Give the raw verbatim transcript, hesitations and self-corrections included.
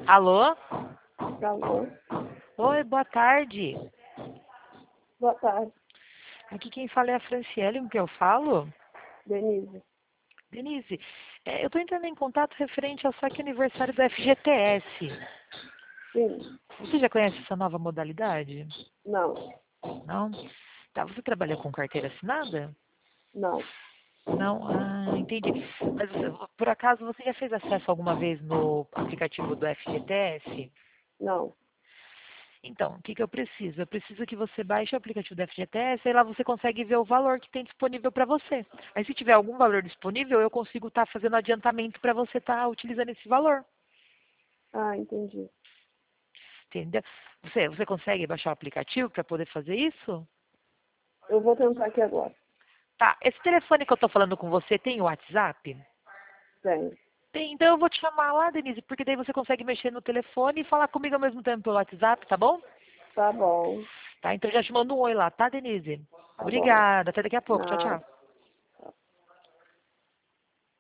Alô? Alô? Oi, boa tarde. Boa tarde, Aqui quem fala é a Franciele, com que eu falo. Denise. Denise, é, eu estou entrando em contato referente ao saque aniversário do F G T S. Sim, Você já conhece essa nova modalidade? não, Não? Tá, você trabalha com carteira assinada? não, Não? Ah, entendi. Mas você- por acaso você já fez acesso alguma vez no aplicativo do F G T S? não. Então, o que, que eu preciso? Eu preciso que você baixe o aplicativo do F G T S e lá você consegue ver o valor que tem disponível para você. Aí se tiver algum valor disponível, eu consigo estar fazendo adiantamento para você estar utilizando esse valor. Ah, entendi. Entendeu? Você, você consegue baixar o aplicativo para poder fazer isso? Eu vou tentar aqui agora. Tá, esse telefone que eu estou falando com você tem o WhatsApp? Tem. Tem, então eu vou te chamar lá, Denise, porque daí você consegue mexer no telefone e falar comigo ao mesmo tempo pelo WhatsApp, tá bom? Tá bom, Tá, então eu já te mando um oi lá, tá, Denise? tá bom. Obrigada, até daqui a pouco. Tchau, Nada. tchau.